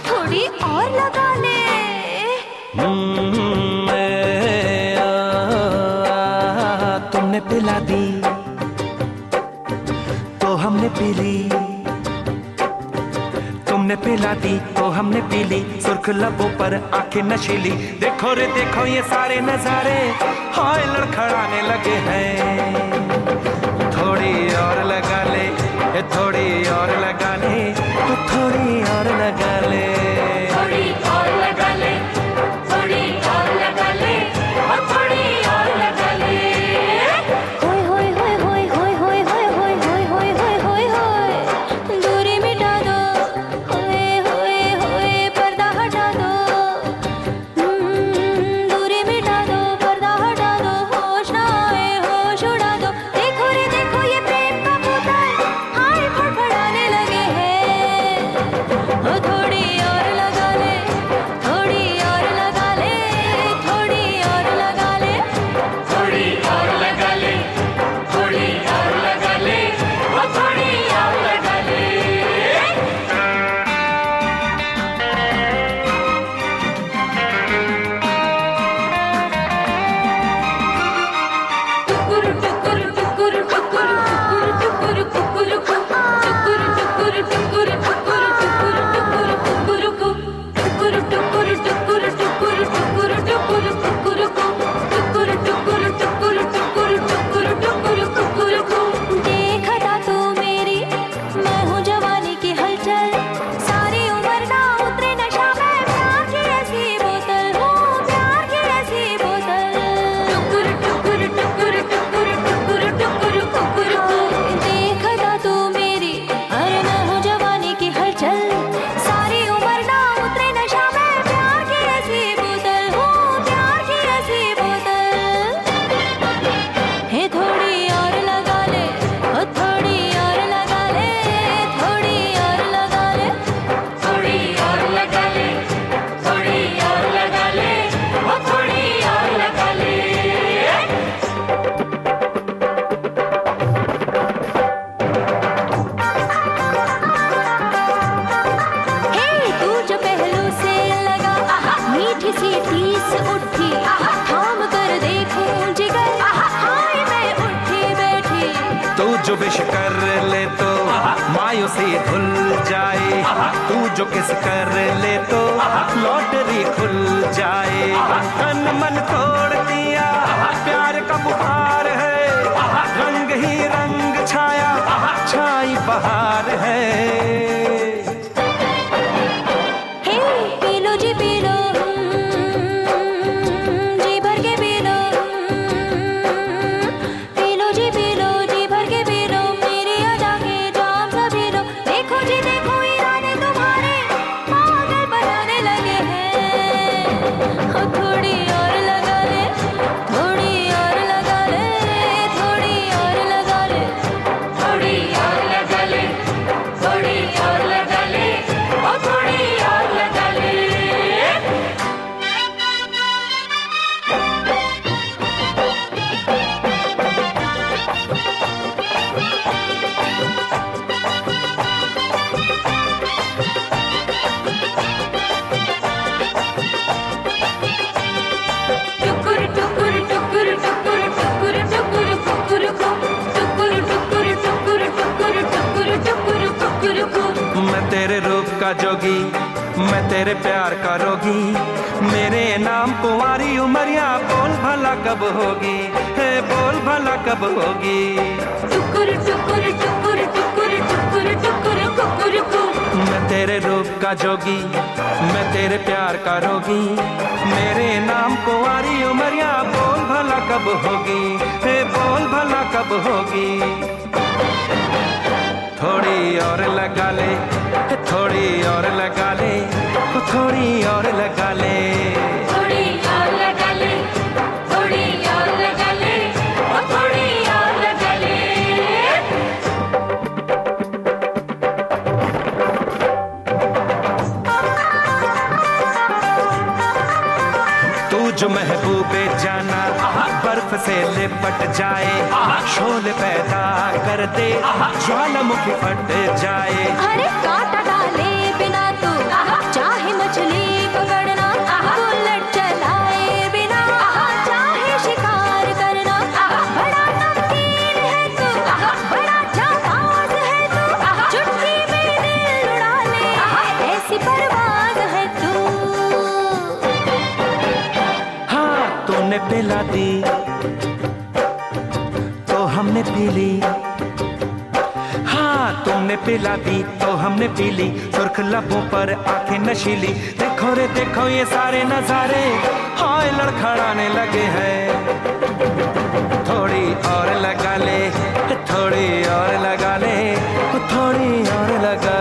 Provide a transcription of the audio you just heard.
थोड़ी और लगा ले। तुमने पिला दी तो हमने पी ली, तुमने पिला दी तो हमने पी ली, सुर्ख लबों पर आंखें नशीली। देखो रे देखो ये सारे नजारे हाय लड़खड़ाने लगे हैं। थोड़ी और लगा ले, थोड़ी और लगा ले, तो थोड़ी और लगा ले, थोड़ी और लगा ले, थोड़ी और लगा ले, और थोड़ी और लगा ले। होय होय होय होय होय होय होय होय होय होय होय होय, दूरी मिटा दो, होय होय होय पर्दा हटा दो, दूरी मिटा दो, पर्दा हटा दो, होश ना आए होश उड़ा दो। देखो रे देखो ये प्रेम का भूतान हाय फड़फड़ाने लगे हैं। थोड़ी और लगा ले, थोड़ी और लगा ले, थोड़ी और लगा ले, थोड़ी और लगा ले, थोड़ी और लगा ले, और थोड़ी और लगा ले। टुकुर टुकुर टुकुर टुकुर टुकुर टुकुर टुकुर टुकुर टुकुर टुकुर टुकुर देखा था तू मेरी, मैं हूँ जवानी की हलचल, सारी उम्र ना उतरे नशा में, प्यार की ऐसी बोतल हूँ, प्यार की ऐसी बोतल। टुकुर टुकुर टुकुर टुकुर टुकुर टुकुर टुकुर देखा था तू मेरी, अरे मैं हूँ जवानी की हलचल, सारी उम्र ना उतरे नशा में, प्यार की ऐसी बोतल हूँ, प्यार की ऐसी बोतल। हे थोड़ी और लगा ले, ओ थोड़ी और लगा ले, थोड़ी और लगा ले, थोड़ी और लगा ले, थोड़ी और लगा ले, ओ थोड़ी और लगा ले। हे तू जो पहलू से लगा, मीठी सी टीस उठी, थाम कर देखूं जिगर, हाय मैं उठी बैठी। तू जो विश कर ले तो मायूसी धुल जाए, तू जो किस कर ले तो लॉटरी खुल जाए। तन मन तोड़ दिया प्यार का बुखार है, रंग ही रंग छाया छाई बहार है। हे पी लो जी पी लो, जी भर के पी लो, पी लो जी पी लो, जी भर के पी लो, मेरी अदा के जाम सा पी लो। देखो जी देखो इरादे तुम्हारे पागल बनाने लगे हैं। थोड़ी और लगा ले, थोड़ी और लगा ले, थोड़ी और लगा ले, थोड़ी और लगा ले, थोड़ी और लगा ले, और थोड़ी और लगा ले। टुकुर टुकुर टुकुर टुकुर टुकुर टुकुर टुकुर टुकुर टुकुर टुकुर टुकुर टुकुर टुकुर टुकुर। मैं तेरे रूप का जोगी, मैं तेरे प्यार का रोगी, मेरे नाम कुंवारी उमरिया बोल भला कब होगी, है बोल भला कब होगी। टुकुर टुकुर टुकुर टुकुर टुकुर टुकुर टुकुर। मैं तेरे रूप का जोगी, मैं तेरे प्यार का रोगी, मेरे नाम कुंवारी उमरिया बोल भला कब होगी, हे बोल भला कब होगी। थोड़ी और लगा ले, थोड़ी और लगा ले, थोड़ी और लगा ले, थोड़ी और लगा ले, थोड़ी और लगा ले, और थोड़ी और लगा ले। तू जो महबूबे जाना बर्फ से लिपट जाए, शोले पैदा कर दे ज्वालामुखी फट जाए। अरे कांटा डाले बिना तू चाहे पिला दी तो हमने पी ली, हाँ तुमने पिला दी तो हमने पी ली। सुर्ख लबों पर आंखें नशीली, देखो रे देखो ये सारे नजारे हाय लड़खड़ाने लगे हैं। थोड़ी और लगा ले, थोड़ी और लगा ले, थोड़ी और लगा